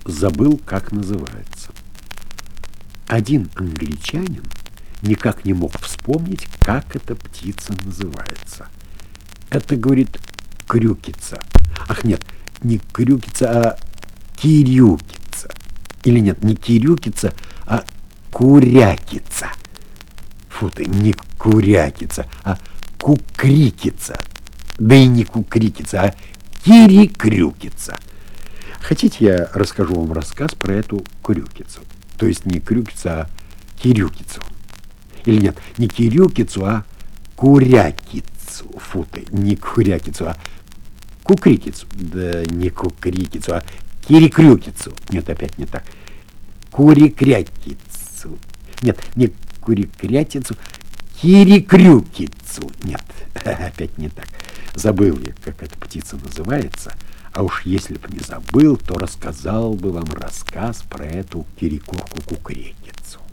забыл, как называется. Один англичанин никак не мог вспомнить, как эта птица называется. Это, говорит, крюкица. Ах, нет, не крюкица, а кирюкица. Или нет, не кирюкица, а курякица. Фу ты, не курякица, а кукрикица. Да и не кукрикица, а кирикрюкица. Хотите, я расскажу вам рассказ про эту крюкицу? То есть не крюкица, а кирюкицу. Или нет, не кирюкицу, а курякицу. Фу ты, не курякицу, а кукрикицу. Да не кукрикицу, а кирикрюкицу. Нет, опять не так. Курикрякицу. Нет, не курикрятицу, кирикрюкицу. Нет, опять не так. Забыл я, как эта птица называется. А уж если б не забыл, то рассказал бы вам рассказ про эту кирикурку-кукрекицу.